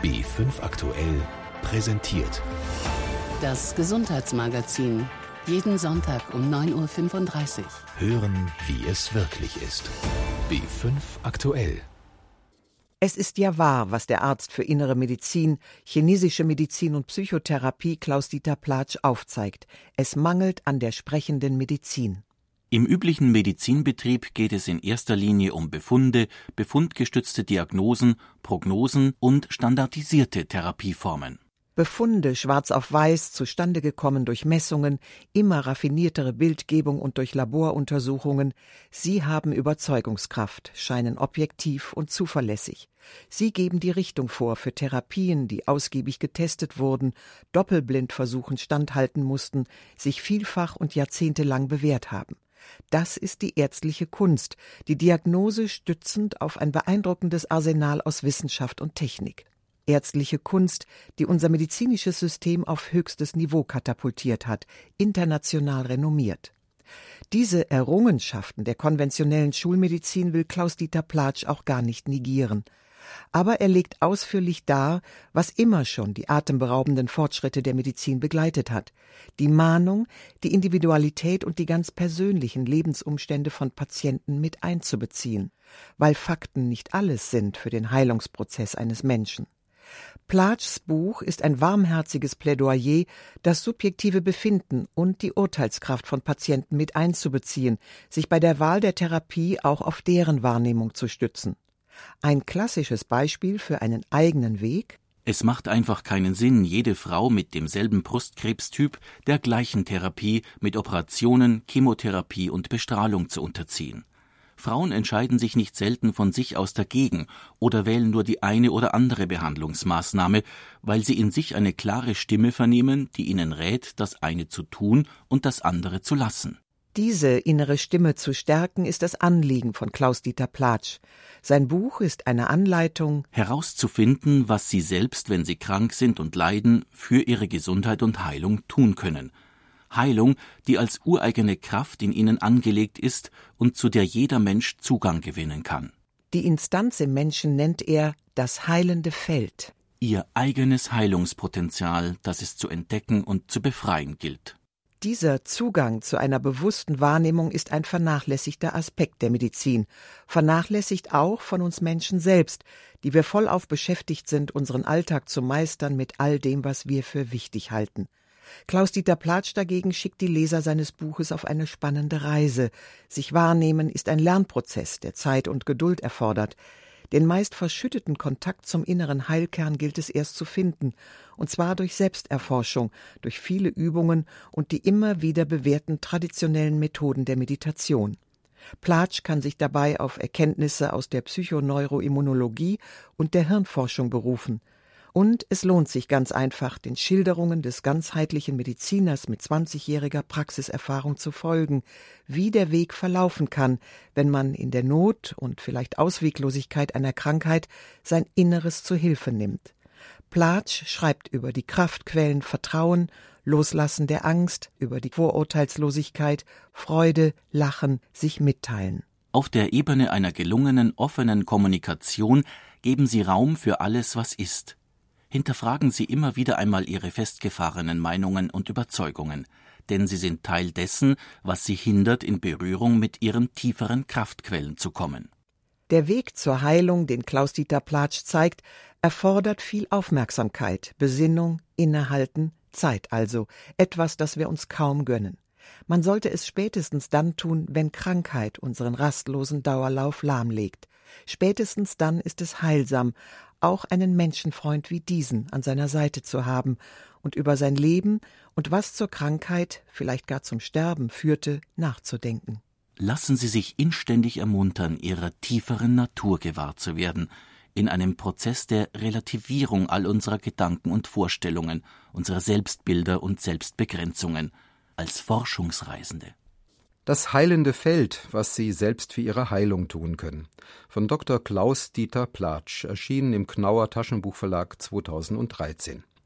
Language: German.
B5 aktuell präsentiert. Das Gesundheitsmagazin. Jeden Sonntag um 9:35 Uhr. Hören, wie es wirklich ist. B5 aktuell. Es ist ja wahr, was der Arzt für Innere Medizin, chinesische Medizin und Psychotherapie Klaus-Dieter Platsch aufzeigt. Es mangelt an der sprechenden Medizin. Im üblichen Medizinbetrieb geht es in erster Linie um Befunde, befundgestützte Diagnosen, Prognosen und standardisierte Therapieformen. Befunde schwarz auf weiß, zustande gekommen durch Messungen, immer raffiniertere Bildgebung und durch Laboruntersuchungen. Sie haben Überzeugungskraft, scheinen objektiv und zuverlässig. Sie geben die Richtung vor für Therapien, die ausgiebig getestet wurden, Doppelblindversuchen standhalten mussten, sich vielfach und jahrzehntelang bewährt haben. Das ist die ärztliche Kunst, die Diagnose stützend auf ein beeindruckendes Arsenal aus Wissenschaft und Technik. Ärztliche Kunst, die unser medizinisches System auf höchstes Niveau katapultiert hat, international renommiert. Diese Errungenschaften der konventionellen Schulmedizin will Klaus-Dieter Platsch auch gar nicht negieren. Aber er legt ausführlich dar, was immer schon die atemberaubenden Fortschritte der Medizin begleitet hat. Die Mahnung, die Individualität und die ganz persönlichen Lebensumstände von Patienten mit einzubeziehen, weil Fakten nicht alles sind für den Heilungsprozess eines Menschen. Platschs Buch ist ein warmherziges Plädoyer, das subjektive Befinden und die Urteilskraft von Patienten mit einzubeziehen, sich bei der Wahl der Therapie auch auf deren Wahrnehmung zu stützen. Ein klassisches Beispiel für einen eigenen Weg: Es macht einfach keinen Sinn, jede Frau mit demselben Brustkrebstyp der gleichen Therapie mit Operationen, Chemotherapie und Bestrahlung zu unterziehen. Frauen entscheiden sich nicht selten von sich aus dagegen oder wählen nur die eine oder andere Behandlungsmaßnahme, weil sie in sich eine klare Stimme vernehmen, die ihnen rät, das eine zu tun und das andere zu lassen. Diese innere Stimme zu stärken, ist das Anliegen von Klaus-Dieter Platsch. Sein Buch ist eine Anleitung, herauszufinden, was sie selbst, wenn sie krank sind und leiden, für ihre Gesundheit und Heilung tun können. Heilung, die als ureigene Kraft in ihnen angelegt ist und zu der jeder Mensch Zugang gewinnen kann. Die Instanz im Menschen nennt er das heilende Feld. Ihr eigenes Heilungspotenzial, das es zu entdecken und zu befreien gilt. Dieser Zugang zu einer bewussten Wahrnehmung ist ein vernachlässigter Aspekt der Medizin, vernachlässigt auch von uns Menschen selbst, die wir vollauf beschäftigt sind, unseren Alltag zu meistern mit all dem, was wir für wichtig halten. Klaus-Dieter Platsch dagegen schickt die Leser seines Buches auf eine spannende Reise. Sich wahrnehmen ist ein Lernprozess, der Zeit und Geduld erfordert. Den meist verschütteten Kontakt zum inneren Heilkern gilt es erst zu finden, und zwar durch Selbsterforschung, durch viele Übungen und die immer wieder bewährten traditionellen Methoden der Meditation. Platsch kann sich dabei auf Erkenntnisse aus der Psychoneuroimmunologie und der Hirnforschung berufen. Und es lohnt sich ganz einfach, den Schilderungen des ganzheitlichen Mediziners mit 20-jähriger Praxiserfahrung zu folgen, wie der Weg verlaufen kann, wenn man in der Not und vielleicht Ausweglosigkeit einer Krankheit sein Inneres zu Hilfe nimmt. Platsch schreibt über die Kraftquellen Vertrauen, Loslassen der Angst, über die Vorurteilslosigkeit, Freude, Lachen, sich mitteilen. Auf der Ebene einer gelungenen, offenen Kommunikation geben sie Raum für alles, was ist. Hinterfragen Sie immer wieder einmal Ihre festgefahrenen Meinungen und Überzeugungen, denn sie sind Teil dessen, was Sie hindert, in Berührung mit Ihren tieferen Kraftquellen zu kommen. Der Weg zur Heilung, den Klaus-Dieter Platsch zeigt, erfordert viel Aufmerksamkeit, Besinnung, Innehalten, Zeit also, etwas, das wir uns kaum gönnen. Man sollte es spätestens dann tun, wenn Krankheit unseren rastlosen Dauerlauf lahmlegt. Spätestens dann ist es heilsam, auch einen Menschenfreund wie diesen an seiner Seite zu haben und über sein Leben und was zur Krankheit, vielleicht gar zum Sterben führte, nachzudenken. Lassen Sie sich inständig ermuntern, Ihrer tieferen Natur gewahr zu werden, in einem Prozess der Relativierung all unserer Gedanken und Vorstellungen, unserer Selbstbilder und Selbstbegrenzungen, als Forschungsreisende. Das heilende Feld, was Sie selbst für Ihre Heilung tun können. Von Dr. Klaus-Dieter Platsch, erschienen im Knauer Taschenbuchverlag 2013.